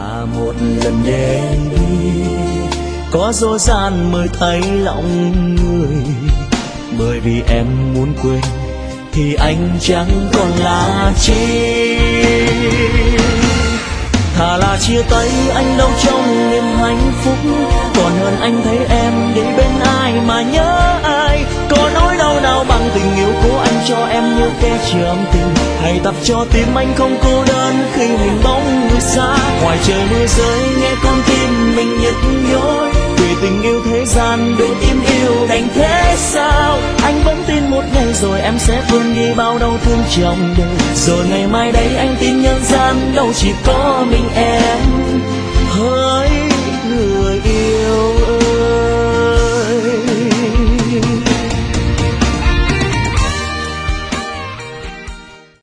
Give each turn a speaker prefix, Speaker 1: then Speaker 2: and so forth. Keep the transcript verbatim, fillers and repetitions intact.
Speaker 1: thà một lần đến đi, có dối gian mới thấy lòng người. Bởi vì em muốn quên thì anh chẳng còn là chi. Thà là chia tay anh đâu trong niềm hạnh phúc, còn hơn anh thấy em đi bên ai mà nhớ ai. Có nỗi đau nào bằng tình yêu của anh cho em như kẻ trầm tình, hãy tập cho tim anh không cô đơn khi hình bóng người xa. Ngoài trời mưa rơi nghe con tim mình nhức nhối, vì tình yêu thế gian đôi tim yêu đành thế sao. Anh vẫn tin một ngày rồi em sẽ quên đi bao đau thương trong đời, rồi ngày mai đây anh tin nhân gian đâu chỉ có mình em. Hỡi